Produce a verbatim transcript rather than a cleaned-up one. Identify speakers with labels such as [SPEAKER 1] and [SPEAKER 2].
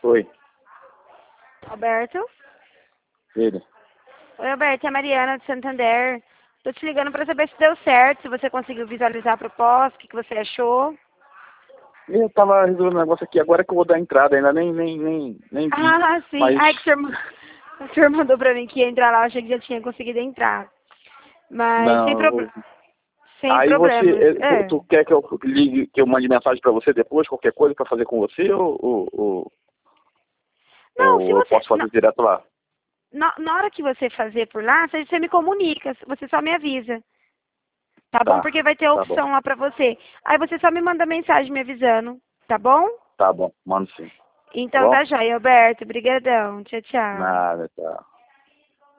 [SPEAKER 1] Oi,
[SPEAKER 2] Alberto?
[SPEAKER 1] ele.
[SPEAKER 2] Oi, Alberto, é a Mariana de Santander. Tô te ligando para saber se deu certo, se você conseguiu visualizar a proposta, o que, que você achou.
[SPEAKER 1] Eu tava resolvendo um negócio aqui, agora que eu vou dar entrada, ainda nem, nem, nem, nem vi.
[SPEAKER 2] Ah, sim.
[SPEAKER 1] Mas,
[SPEAKER 2] Ai, que o senhor, ma- o senhor mandou para mim que ia entrar lá, eu achei que já tinha conseguido entrar. Mas sem,
[SPEAKER 1] não, eu
[SPEAKER 2] prob-
[SPEAKER 1] vou...
[SPEAKER 2] sem
[SPEAKER 1] Aí você,
[SPEAKER 2] problemas.
[SPEAKER 1] eh, tu,
[SPEAKER 2] É.
[SPEAKER 1] tu quer que eu ligue, que eu mande mensagem pra você depois, qualquer coisa pra fazer com você, ou, ou, ou,
[SPEAKER 2] Não, se
[SPEAKER 1] ou eu
[SPEAKER 2] você...
[SPEAKER 1] posso fazer direto lá?
[SPEAKER 2] Na, na hora que você fazer por lá, você, você me comunica, você só me avisa. Tá bom?
[SPEAKER 1] Tá,
[SPEAKER 2] Porque vai ter a
[SPEAKER 1] tá bom,
[SPEAKER 2] opção lá pra você. Aí você só me manda mensagem me avisando, tá bom?
[SPEAKER 1] tá bom, mando sim, tá
[SPEAKER 2] Então
[SPEAKER 1] bom?
[SPEAKER 2] tá joia, Alberto. Brigadão. Tchau, tchau.
[SPEAKER 1] Nada, tá.